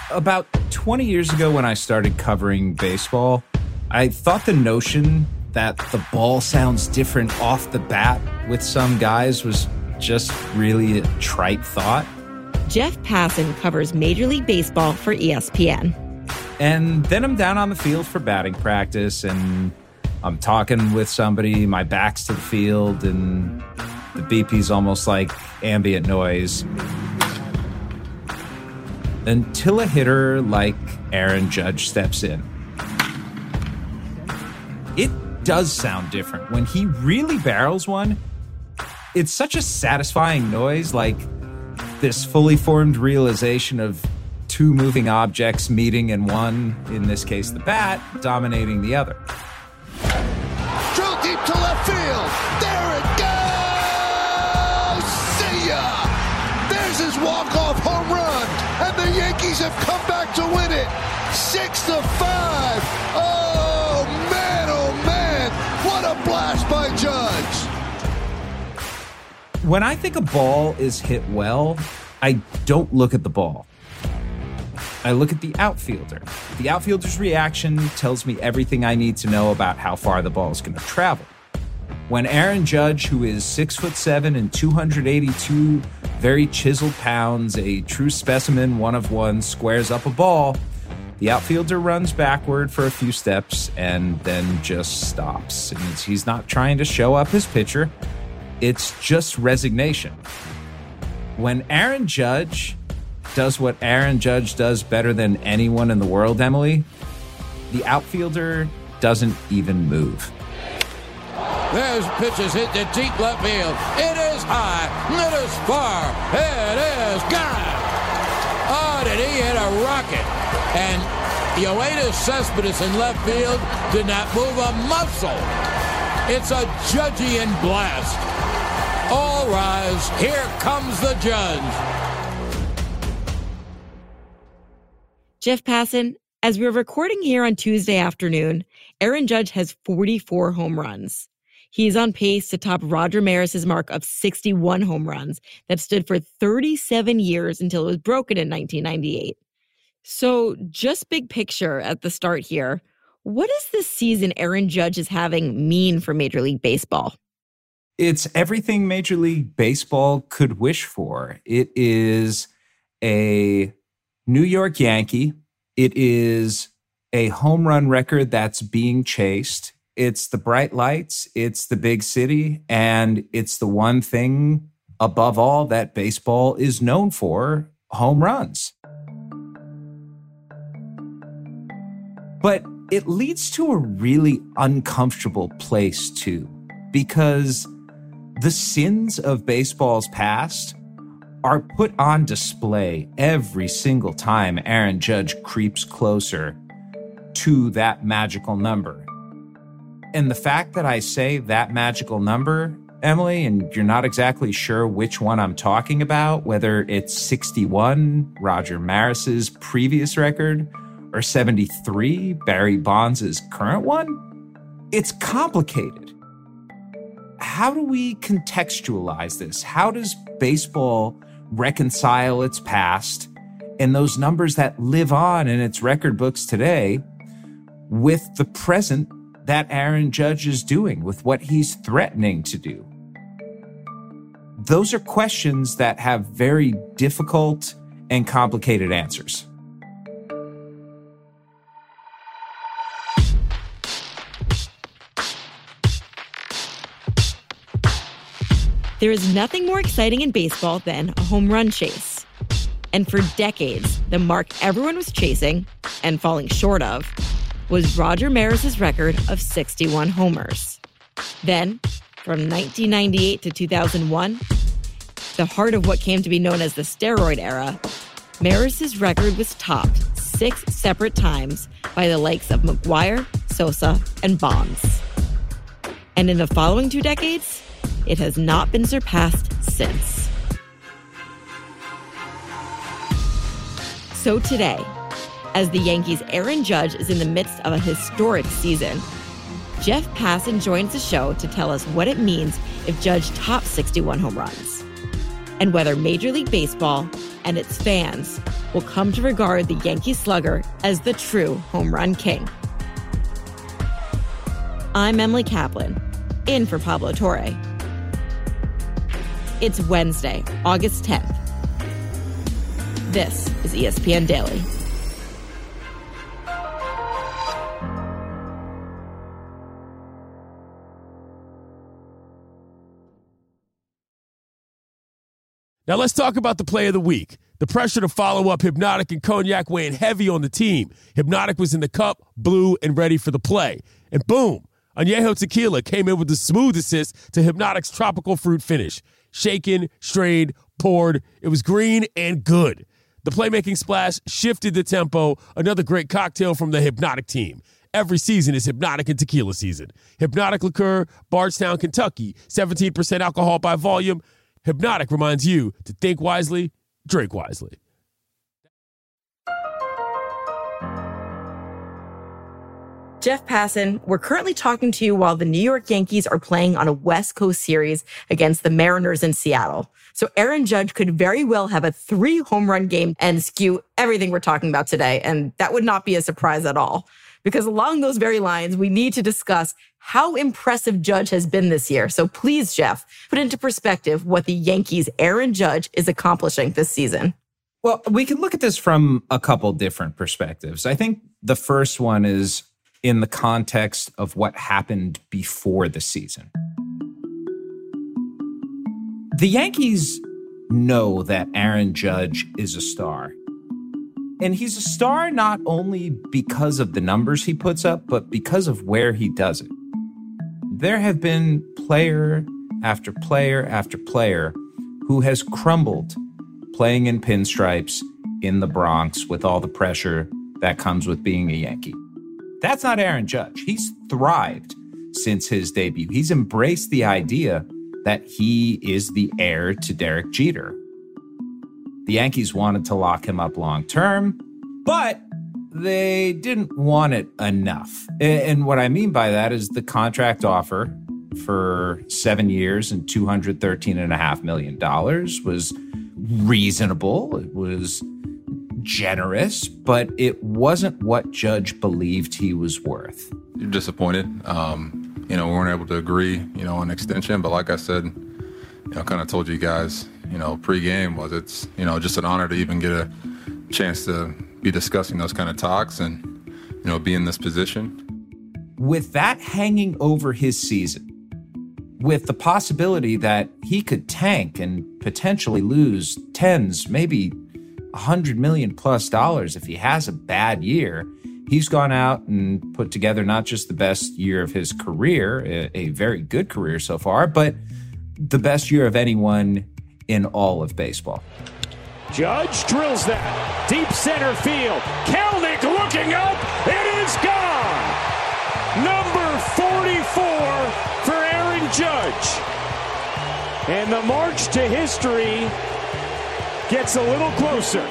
About 20 years ago when I started covering baseball, I thought the notion that the ball sounds different off the bat with some guys was just really a trite thought. Jeff Passan covers Major League Baseball for ESPN. And then I'm down on the field for batting practice, and I'm talking with somebody, my back's to the field, and the BP's almost like ambient noise. Until a hitter like Aaron Judge steps in. It does sound different. When he really barrels one, it's such a satisfying noise, like this fully formed realization of two moving objects meeting in one, in this case the bat, dominating the other. Drill deep to left field. There it goes! See ya! There's his walk-off home run, and the Yankees have come back to win it. 6-5. Oh man, what a blast by Judge. When I think a ball is hit well, I don't look at the ball. I look at the outfielder. The outfielder's reaction tells me everything I need to know about how far the ball is going to travel. When Aaron Judge, who is 6'7" and 282 very chiseled pounds, a true specimen, one of one, squares up a ball, the outfielder runs backward for a few steps and then just stops. And he's not trying to show up his pitcher. It's just resignation. When Aaron Judge does what Aaron Judge does better than anyone in the world, Emily, the outfielder doesn't even move. There's pitches hit to deep left field. It is high. It is far. It is gone. Oh, did he hit a rocket? And Yoenis Cespedes in left field did not move a muscle. It's a Judgian blast. All rise. Here comes the Judge. Jeff Passan, as we're recording here on Tuesday afternoon, Aaron Judge has 44 home runs. He's on pace to top Roger Maris's mark of 61 home runs that stood for 37 years until it was broken in 1998. So just big picture at the start here, what does this season Aaron Judge is having mean for Major League Baseball? It's everything Major League Baseball could wish for. It is a New York Yankee. It is a home run record that's being chased. It's the bright lights, it's the big city, and it's the one thing above all that baseball is known for, home runs. But it leads to a really uncomfortable place too, because the sins of baseball's past are put on display every single time Aaron Judge creeps closer to that magical number. And the fact that I say that magical number, Emily, and you're not exactly sure which one I'm talking about, whether it's 61, Roger Maris's previous record, or 73, Barry Bonds' current one, it's complicated. How do we contextualize this? How does baseball reconcile its past and those numbers that live on in its record books today with the present that Aaron Judge is doing, with what he's threatening to do? Those are questions that have very difficult and complicated answers. There is nothing more exciting in baseball than a home run chase. And for decades, the mark everyone was chasing and falling short of was Roger Maris's record of 61 homers. Then, from 1998 to 2001, the heart of what came to be known as the steroid era, Maris's record was topped 6 separate times by the likes of McGwire, Sosa, and Bonds. And in the following 2 decades, it has not been surpassed since. So today, as the Yankees' Aaron Judge is in the midst of a historic season, Jeff Passan joins the show to tell us what it means if Judge tops 61 home runs. and whether Major League Baseball and its fans will come to regard the Yankee slugger as the true home run king. I'm Emily Kaplan, in for Pablo Torre. It's Wednesday, August 10th. This is ESPN Daily. Now let's talk about the play of the week. The pressure to follow up Hypnotic and Cognac weighing heavy on the team. Hypnotic was in the cup, blue, and ready for the play. And boom, Añejo Tequila came in with the smooth assist to Hypnotic's tropical fruit finish. Shaken, strained, poured. It was green and good. The playmaking splash shifted the tempo. Another great cocktail from the Hypnotic team. Every season is Hypnotic and Tequila season. Hypnotic Liqueur, Bardstown, Kentucky, 17% alcohol by volume. Hypnotic reminds you to think wisely, drink wisely. Jeff Passan, we're currently talking to you while the New York Yankees are playing on a West Coast series against the Mariners in Seattle. So Aaron Judge could very well have a 3-home run game and skew everything we're talking about today. And that would not be a surprise at all. Because along those very lines, we need to discuss how impressive Judge has been this year. So please, Jeff, put into perspective what the Yankees' Aaron Judge is accomplishing this season. Well, we can look at this from a couple different perspectives. I think the first one is in the context of what happened before the season. The Yankees know that Aaron Judge is a star. And he's a star not only because of the numbers he puts up, but because of where he does it. There have been player after player after player who has crumbled playing in pinstripes in the Bronx with all the pressure that comes with being a Yankee. That's not Aaron Judge. He's thrived since his debut. He's embraced the idea that he is the heir to Derek Jeter. The Yankees wanted to lock him up long term, but they didn't want it enough. And what I mean by that is the contract offer for 7 years and $213.5 million was reasonable. It was generous, but it wasn't what Judge believed he was worth. You're disappointed. We weren't able to agree, on extension. But like I said, I kind of told you guys, pre-game it's, just an honor to even get a chance to be discussing those kind of talks and, be in this position. With that hanging over his season, with the possibility that he could tank and potentially lose tens, maybe $100 million plus if he has a bad year, he's gone out and put together not just the best year of his career, a very good career so far, but the best year of anyone in all of baseball. Judge drills that deep center field. Kelenic looking up. It is gone. Number 44 for Aaron Judge. And the march to history gets a little closer.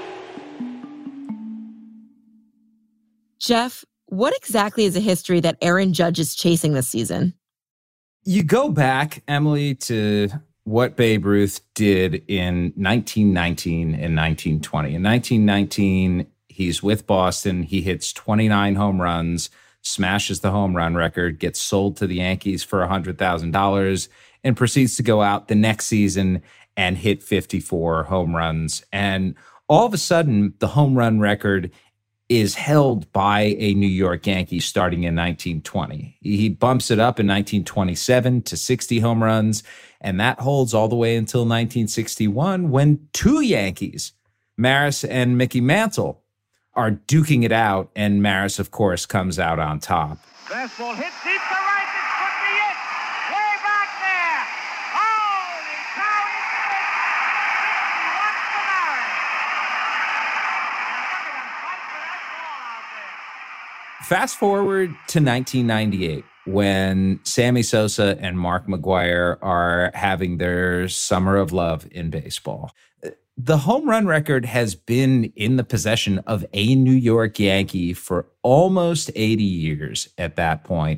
Jeff, what exactly is a history that Aaron Judge is chasing this season? You go back, Emily, to what Babe Ruth did in 1919 and 1920. In 1919, he's with Boston. He hits 29 home runs, smashes the home run record, gets sold to the Yankees for $100,000, and proceeds to go out the next season and hit 54 home runs. And all of a sudden, the home run record is held by a New York Yankee starting in 1920. He bumps it up in 1927 to 60 home runs, and that holds all the way until 1961 when two Yankees, Maris and Mickey Mantle, are duking it out, and Maris, of course, comes out on top. Fastball hit deep to right. This could be it. Way back there. Holy cow, he did it. 51 for Maris. Now look at him fight for that ball out there. Fast forward to 1998, when Sammy Sosa and Mark McGwire are having their summer of love in baseball. The home run record has been in the possession of a New York Yankee for almost 80 years at that point.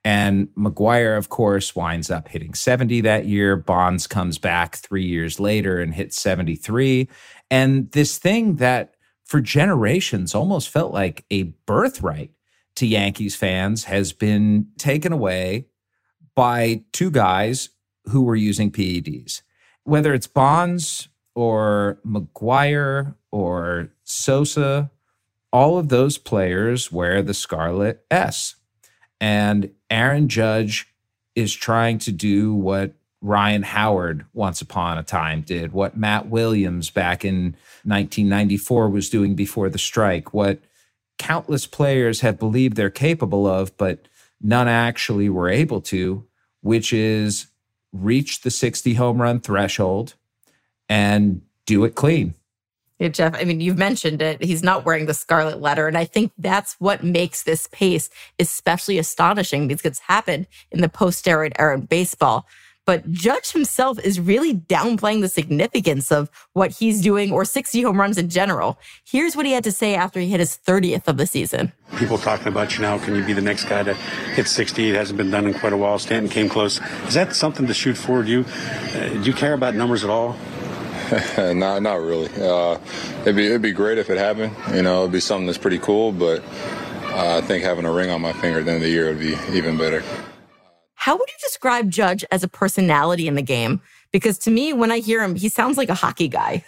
And McGwire, of course, winds up hitting 70 that year. Bonds comes back 3 years later and hits 73. And this thing that for generations almost felt like a birthright to Yankees fans has been taken away by two guys who were using PEDs. Whether it's Bonds or McGwire or Sosa, all of those players wear the scarlet S. And Aaron Judge is trying to do what Ryan Howard once upon a time did, what Matt Williams back in 1994 was doing before the strike, what countless players have believed they're capable of, but none actually were able to, which is reach the 60 home run threshold and do it clean. Yeah, Jeff, I mean, you've mentioned it. He's not wearing the scarlet letter. And I think that's what makes this pace especially astonishing because it's happened in the post-steroid era in baseball. But Judge himself is really downplaying the significance of what he's doing or 60 home runs in general. Here's what he had to say after he hit his 30th of the season. People talking about you now, can you be the next guy to hit 60? It hasn't been done in quite a while. Stanton came close. Is that something to shoot for? Do you care about numbers at all? Not really. It'd be great if it happened. It'd be something that's pretty cool, but I think having a ring on my finger at the end of the year would be even better. How would you describe Judge as a personality in the game? Because to me, when I hear him, he sounds like a hockey guy.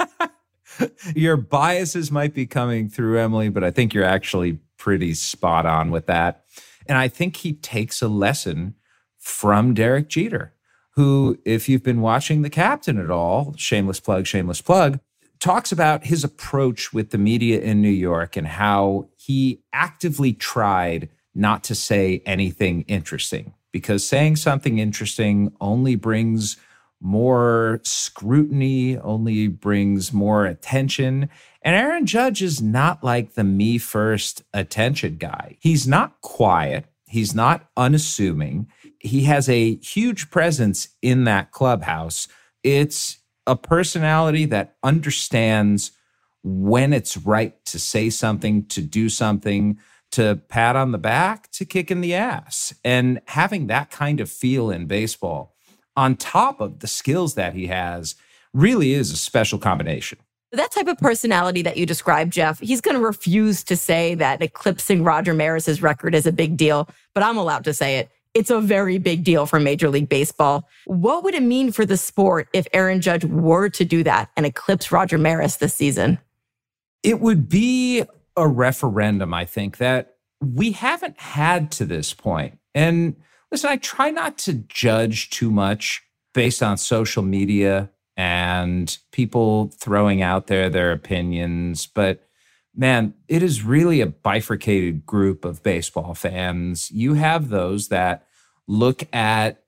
Your biases might be coming through, Emily, but I think you're actually pretty spot on with that. And I think he takes a lesson from Derek Jeter, who, if you've been watching The Captain at all, shameless plug, talks about his approach with the media in New York and how he actively tried not to say anything interesting, because saying something interesting only brings more scrutiny, only brings more attention. And Aaron Judge is not like the me first attention guy. He's not quiet. He's not unassuming. He has a huge presence in that clubhouse. It's a personality that understands when it's right to say something, to do something, to pat on the back, to kick in the ass. And having that kind of feel in baseball, on top of the skills that he has, really is a special combination. That type of personality that you described, Jeff, he's going to refuse to say that eclipsing Roger Maris's record is a big deal, but I'm allowed to say it. It's a very big deal for Major League Baseball. What would it mean for the sport if Aaron Judge were to do that and eclipse Roger Maris this season? It would be a referendum, I think, that we haven't had to this point. And listen, I try not to judge too much based on social media and people throwing out their opinions. But man, it is really a bifurcated group of baseball fans. You have those that look at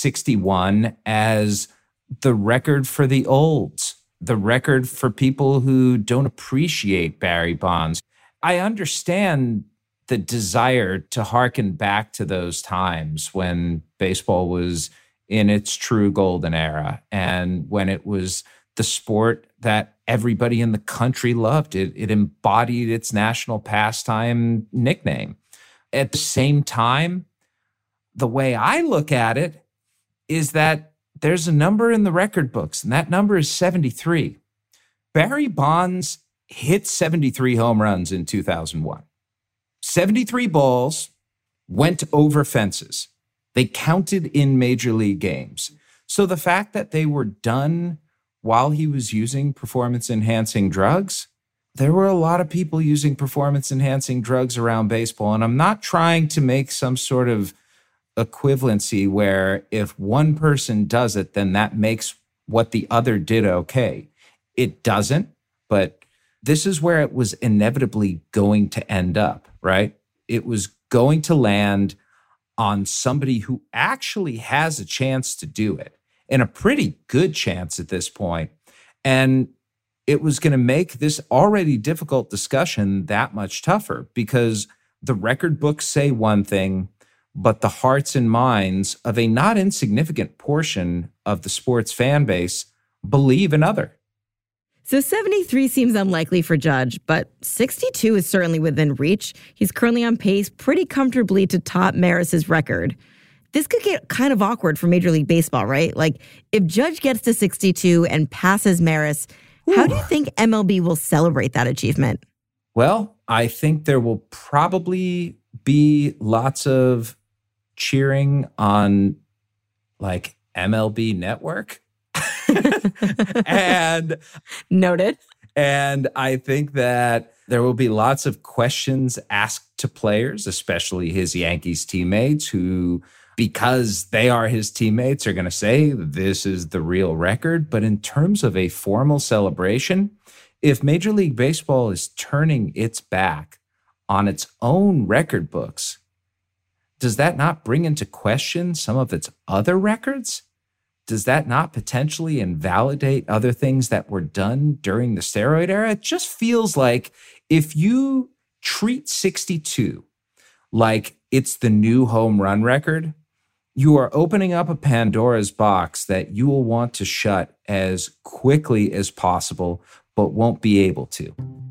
61 as the record for the olds, the record for people who don't appreciate Barry Bonds. I understand the desire to hearken back to those times when baseball was in its true golden era and when it was the sport that everybody in the country loved. It embodied its national pastime nickname. At the same time, the way I look at it is that there's a number in the record books, and that number is 73. Barry Bonds hit 73 home runs in 2001. 73 balls went over fences. They counted in major league games. So the fact that they were done while he was using performance-enhancing drugs, there were a lot of people using performance-enhancing drugs around baseball. And I'm not trying to make some sort of equivalency where if one person does it, then that makes what the other did okay. It doesn't, but this is where it was inevitably going to end up, right? It was going to land on somebody who actually has a chance to do it, and a pretty good chance at this point. And it was going to make this already difficult discussion that much tougher because the record books say one thing, but the hearts and minds of a not insignificant portion of the sports fan base believe another. So 73 seems unlikely for Judge, but 62 is certainly within reach. He's currently on pace pretty comfortably to top Maris's record. This could get kind of awkward for Major League Baseball, right? Like, if Judge gets to 62 and passes Maris, how do you think MLB will celebrate that achievement? Well, I think there will probably be lots of cheering on, like, MLB Network. And noted. And I think that there will be lots of questions asked to players, especially his Yankees teammates, who, because they are his teammates, are going to say this is the real record. But in terms of a formal celebration, if Major League Baseball is turning its back on its own record books, does that not bring into question some of its other records? Does that not potentially invalidate other things that were done during the steroid era? It just feels like if you treat 62 like it's the new home run record, you are opening up a Pandora's box that you will want to shut as quickly as possible, but won't be able to.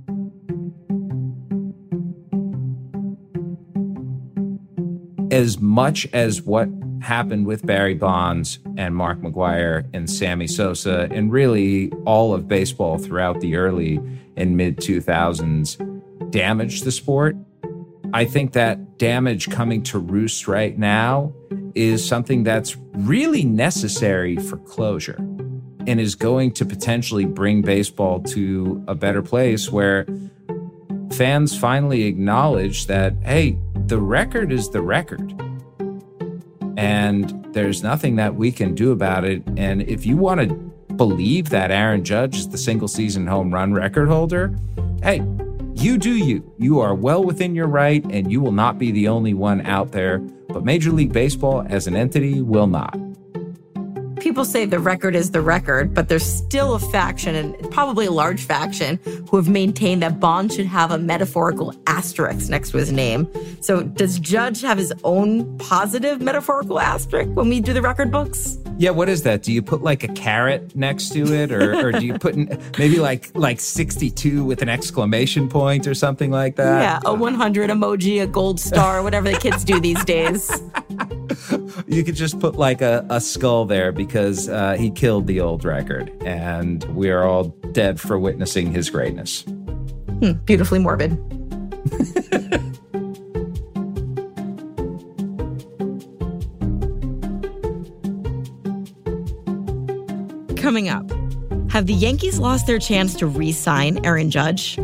As much as what happened with Barry Bonds and Mark McGwire and Sammy Sosa and really all of baseball throughout the early and mid 2000s damaged the sport, I think that damage coming to roost right now is something that's really necessary for closure and is going to potentially bring baseball to a better place where fans finally acknowledge that, hey, the record is the record. And there's nothing that we can do about it. And if you want to believe that Aaron Judge is the single season home run record holder, hey, you do you. You are well within your right, and you will not be the only one out there. But Major League Baseball as an entity will not. People say the record is the record, but there's still a faction, and probably a large faction, who have maintained that Bonds should have a metaphorical asterisk next to his name. So does Judge have his own positive metaphorical asterisk when we do the record books? Yeah, what is that? Do you put like a carrot next to it, or do you put maybe like 62 with an exclamation point or something like that? Yeah, a 100 emoji, a gold star, whatever the kids do these days. You could just put like a skull there because he killed the old record, and we are all dead for witnessing his greatness. Beautifully morbid. Coming up, have the Yankees lost their chance to re-sign Aaron Judge?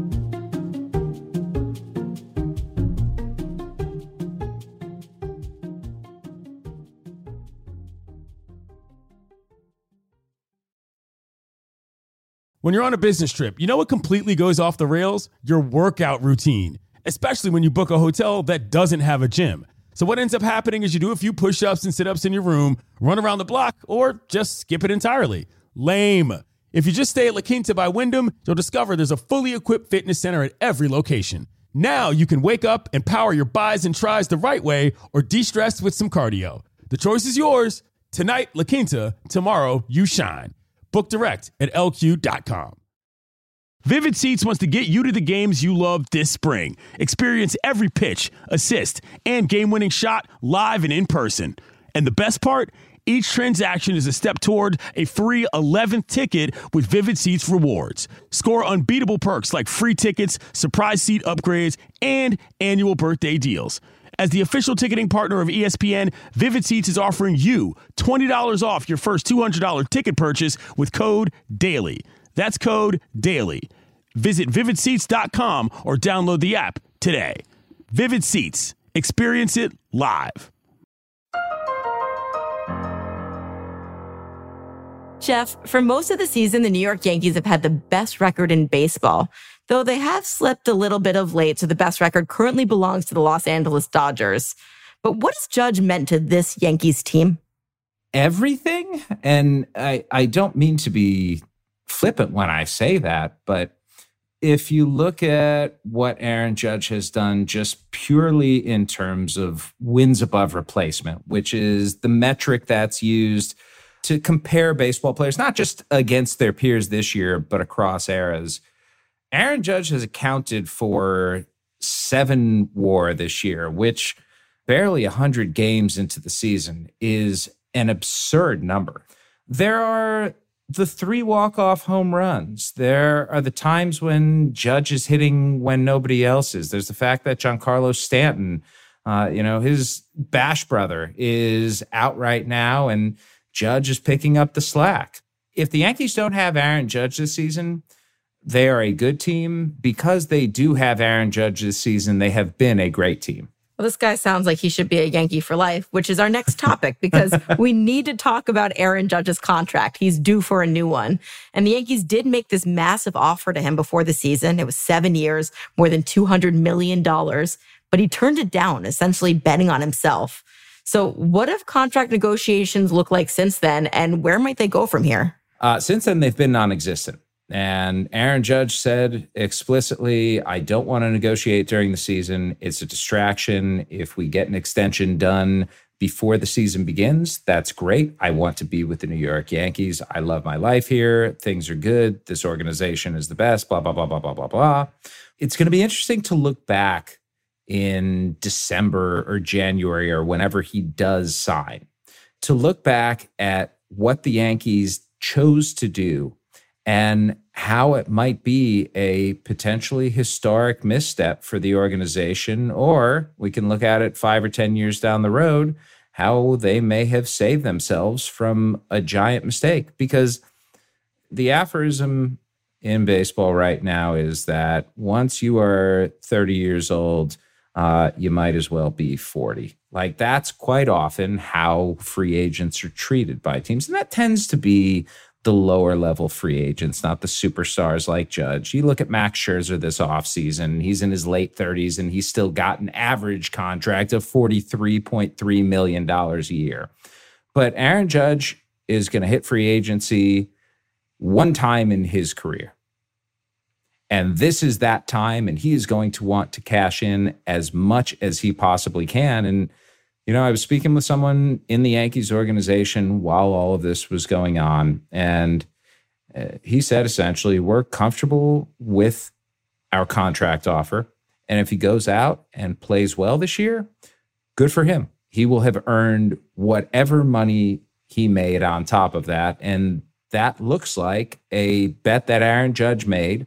When you're on a business trip, you know what completely goes off the rails? Your workout routine, especially when you book a hotel that doesn't have a gym. So what ends up happening is you do a few push-ups and sit-ups in your room, run around the block, or just skip it entirely. Lame. If you just stay at La Quinta by Wyndham, you'll discover there's a fully equipped fitness center at every location. Now you can wake up and power your bis and tris the right way or de-stress with some cardio. The choice is yours. Tonight, La Quinta. Tomorrow, you shine. Book direct at LQ.com. Vivid Seats wants to get you to the games you love this spring. Experience every pitch, assist, and game-winning shot live and in person. And the best part? Each transaction is a step toward a free 11th ticket with Vivid Seats rewards. Score unbeatable perks like free tickets, surprise seat upgrades, and annual birthday deals. As the official ticketing partner of ESPN, Vivid Seats is offering you $20 off your first $200 ticket purchase with code DAILY. That's code DAILY. Visit vividseats.com or download the app today. Vivid Seats. Experience it live. Jeff, for most of the season, the New York Yankees have had the best record in baseball, though they have slipped a little bit of late, so the best record currently belongs to the Los Angeles Dodgers. But what has Judge meant to this Yankees team? Everything. And I don't mean to be flippant when I say that, but if you look at what Aaron Judge has done just purely in terms of wins above replacement, which is the metric that's used to compare baseball players, not just against their peers this year, but across eras, Aaron Judge has accounted for 7 WAR this year, which barely 100 games into the season is an absurd number. There are the 3 walk-off home runs. There are the times when Judge is hitting when nobody else is. There's the fact that Giancarlo Stanton, his Bash brother, is out right now, and Judge is picking up the slack. If the Yankees don't have Aaron Judge this season, they are a good team. Because they do have Aaron Judge this season, they have been a great team. Well, this guy sounds like he should be a Yankee for life, which is our next topic, because we need to talk about Aaron Judge's contract. He's due for a new one. And the Yankees did make this massive offer to him before the season. It was 7 years, more than $200 million. But he turned it down, essentially betting on himself. So what have contract negotiations looked like since then, and where might they go from here? Since then, they've been non-existent. And Aaron Judge said explicitly, I don't want to negotiate during the season. It's a distraction. If we get an extension done before the season begins, that's great. I want to be with the New York Yankees. I love my life here. Things are good. This organization is the best, blah, blah, blah, blah, blah, blah, blah. It's going to be interesting to look back in December or January or whenever he does sign, to look back at what the Yankees chose to do and how it might be a potentially historic misstep for the organization, or we can look at it 5 or 10 years down the road, how they may have saved themselves from a giant mistake. Because the aphorism in baseball right now is that once you are 30 years old, you might as well be 40. Like, that's quite often how free agents are treated by teams. And that tends to be the lower level free agents, not the superstars like Judge. You look at Max Scherzer this offseason, he's in his late 30s and he's still got an average contract of $43.3 million a year. But Aaron Judge is going to hit free agency one time in his career. And this is that time, and he is going to want to cash in as much as he possibly can. And I was speaking with someone in the Yankees organization while all of this was going on, and he said essentially, we're comfortable with our contract offer, and if he goes out and plays well this year, good for him. He will have earned whatever money he made on top of that, and that looks like a bet that Aaron Judge made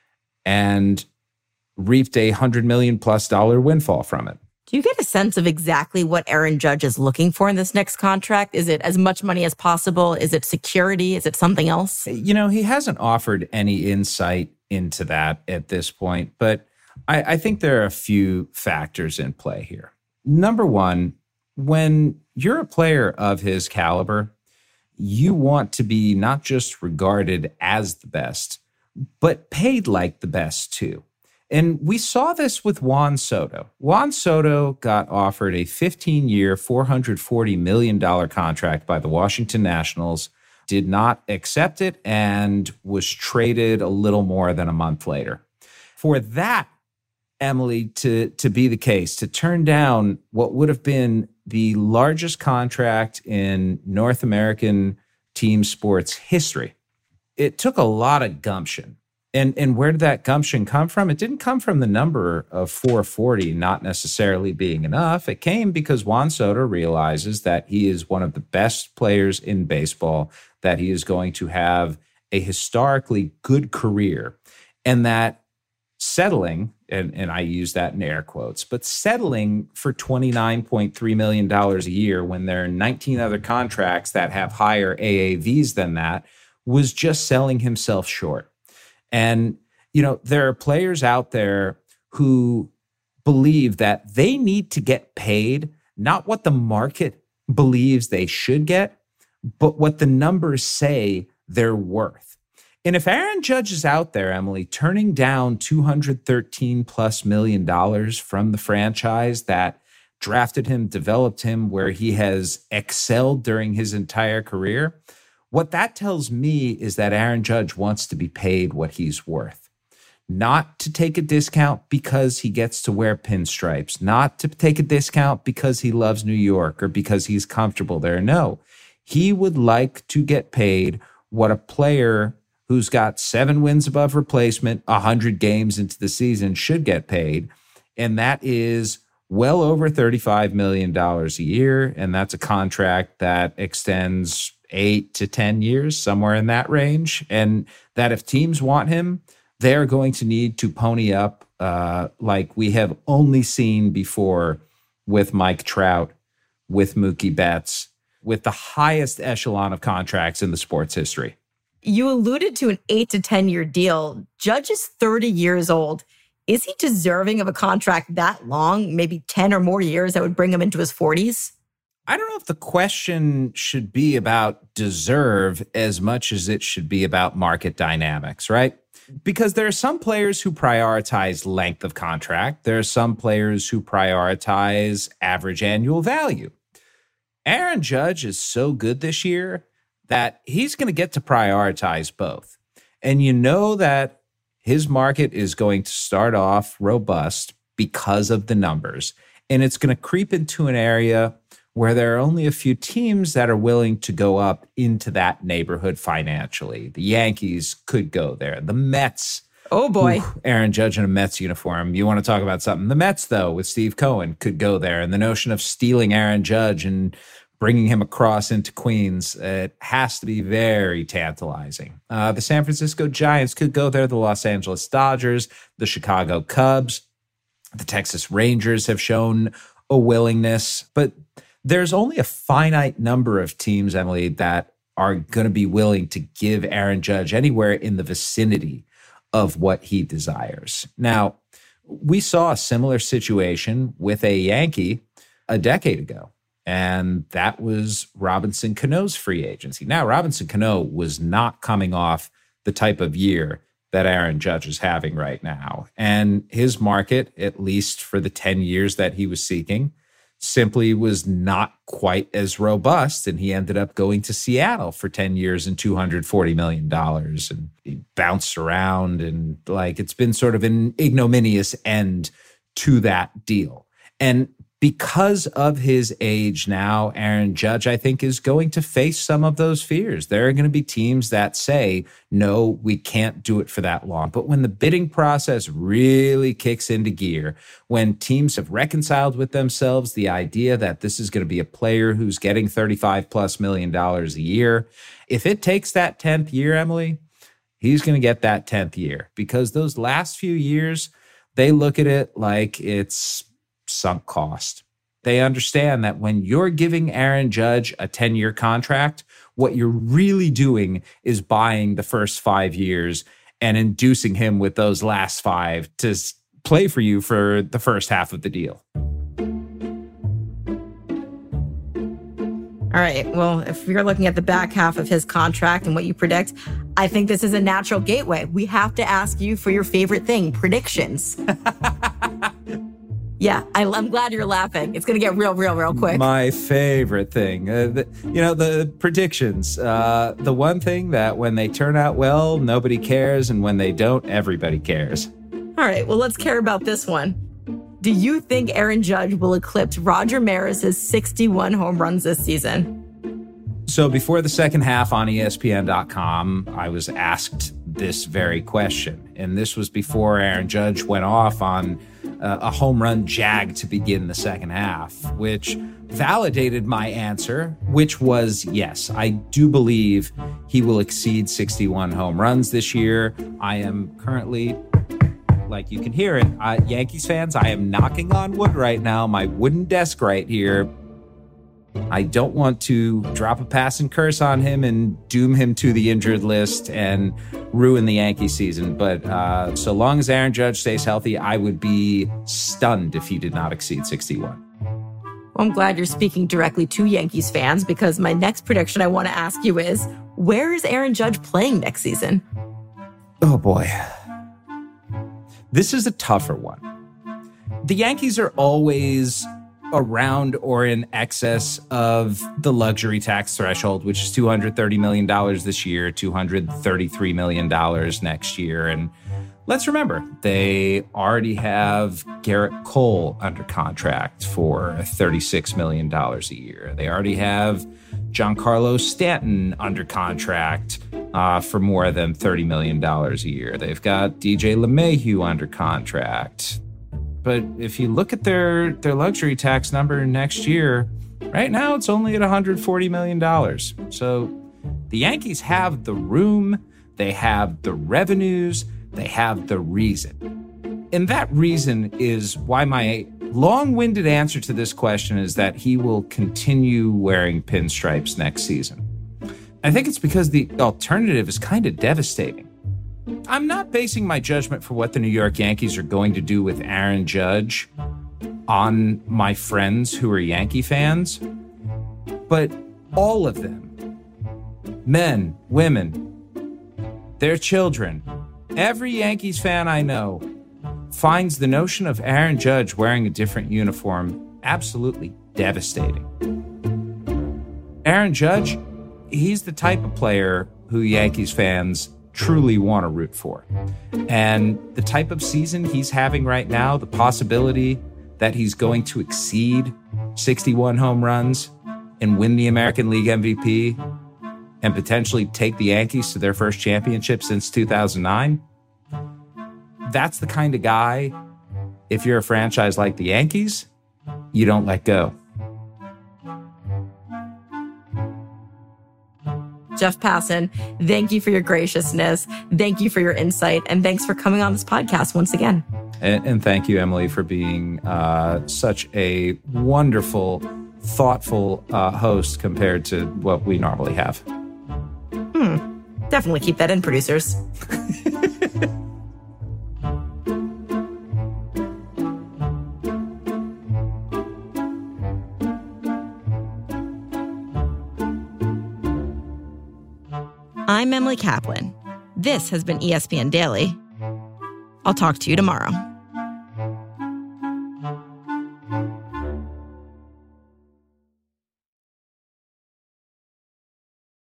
and reaped a $100 million+ windfall from it. Do you get a sense of exactly what Aaron Judge is looking for in this next contract? Is it as much money as possible? Is it security? Is it something else? He hasn't offered any insight into that at this point, but I think there are a few factors in play here. Number one, when you're a player of his caliber, you want to be not just regarded as the best, but paid like the best too. And we saw this with Juan Soto. Juan Soto got offered a 15-year, $440 million contract by the Washington Nationals, did not accept it, and was traded a little more than a month later. For that, Emily, to be the case, to turn down what would have been the largest contract in North American team sports history, it took a lot of gumption. And where did that gumption come from? It didn't come from the number of 440 not necessarily being enough. It came because Juan Soto realizes that he is one of the best players in baseball, that he is going to have a historically good career, and that settling, and I use that in air quotes, but settling for $29.3 million a year when there are 19 other contracts that have higher AAVs than that was just selling himself short. And, there are players out there who believe that they need to get paid, not what the market believes they should get, but what the numbers say they're worth. And if Aaron Judge is out there, Emily, turning down $213+ million from the franchise that drafted him, developed him, where he has excelled during his entire career, what that tells me is that Aaron Judge wants to be paid what he's worth. Not to take a discount because he gets to wear pinstripes, not to take a discount because he loves New York or because he's comfortable there. No, He would like to get paid what a player who's got 7 wins above replacement, 100 games into the season should get paid. And that is well over $35 million a year. And that's a contract that extends 8 to 10 years, somewhere in that range. And that if teams want him, they're going to need to pony up like we have only seen before with Mike Trout, with Mookie Betts, with the highest echelon of contracts in the sports history. You alluded to an 8 to 10 year deal. Judge is 30 years old. Is he deserving of a contract that long, maybe 10 or more years that would bring him into his 40s? I don't know if the question should be about deserve as much as it should be about market dynamics, right? Because there are some players who prioritize length of contract. There are some players who prioritize average annual value. Aaron Judge is so good this year that he's going to get to prioritize both. And you know that his market is going to start off robust because of the numbers. And it's going to creep into an area where there are only a few teams that are willing to go up into that neighborhood financially. The Yankees could go there. The Mets. Oh, boy. Aaron Judge in a Mets uniform. You want to talk about something. The Mets, though, with Steve Cohen could go there. And the notion of stealing Aaron Judge and bringing him across into Queens, it has to be very tantalizing. The San Francisco Giants could go there. The Los Angeles Dodgers, the Chicago Cubs, the Texas Rangers have shown a willingness. But there's only a finite number of teams, Emily, that are going to be willing to give Aaron Judge anywhere in the vicinity of what he desires. Now, we saw a similar situation with a Yankee a decade ago. And that was Robinson Cano's free agency. Now, Robinson Cano was not coming off the type of year that Aaron Judge is having right now. And his market, at least for the 10 years that he was seeking, simply was not quite as robust. And he ended up going to Seattle for 10 years and $240 million. And he bounced around, and it's been sort of an ignominious end to that deal. And because of his age now, Aaron Judge, I think, is going to face some of those fears. There are going to be teams that say, no, we can't do it for that long. But when the bidding process really kicks into gear, when teams have reconciled with themselves the idea that this is going to be a player who's getting $35+ million a year, if it takes that 10th year, Emily, he's going to get that 10th year. Because those last few years, they look at it like it's sunk cost. They understand that when you're giving Aaron Judge a 10-year contract, what you're really doing is buying the first 5 years and inducing him with those last 5 to play for you for the first half of the deal. All right. Well, if you're looking at the back half of his contract and what you predict, I think this is a natural gateway. We have to ask you for your favorite thing, predictions. Yeah, I'm glad you're laughing. It's going to get real quick. My favorite thing, the predictions. The one thing that when they turn out well, nobody cares. And when they don't, everybody cares. All right, well, let's care about this one. Do you think Aaron Judge will eclipse Roger Maris's 61 home runs this season? So before the second half on ESPN.com, I was asked this very question. And this was before Aaron Judge went off on a home run jag to begin the second half, which validated my answer, which was yes. I do believe he will exceed 61 home runs this year. I am currently, like you can hear it, Yankees fans, I am knocking on wood right now, my wooden desk right here. I don't want to drop a passing curse on him and doom him to the injured list and ruin the Yankee season. But so long as Aaron Judge stays healthy, I would be stunned if he did not exceed 61. Well, I'm glad you're speaking directly to Yankees fans, because my next prediction I want to ask you is, where is Aaron Judge playing next season? Oh, boy. This is a tougher one. The Yankees are always around or in excess of the luxury tax threshold, which is $230 million this year, $233 million next year. And let's remember, they already have Garrett Cole under contract for $36 million a year. They already have Giancarlo Stanton under contract for more than $30 million a year. They've got DJ LeMahieu under contract. But if you look at their luxury tax number next year, right now it's only at $140 million. So the Yankees have the room, they have the revenues, they have the reason. And that reason is why my long-winded answer to this question is that he will continue wearing pinstripes next season. I think it's because the alternative is kind of devastating. I'm not basing my judgment for what the New York Yankees are going to do with Aaron Judge on my friends who are Yankee fans, but all of them, men, women, their children, every Yankees fan I know finds the notion of Aaron Judge wearing a different uniform absolutely devastating. Aaron Judge, he's the type of player who Yankees fans truly want to root for. And the type of season he's having right now, the possibility that he's going to exceed 61 home runs and win the American League MVP and potentially take the Yankees to their first championship since 2009, that's the kind of guy, if you're a franchise like the Yankees, you don't let go. Jeff Passan, thank you for your graciousness. Thank you for your insight. And thanks for coming on this podcast once again. And thank you, Emily, for being such a wonderful, thoughtful host compared to what we normally have. Definitely keep that in, producers. I'm Emily Kaplan. This has been ESPN Daily. I'll talk to you tomorrow.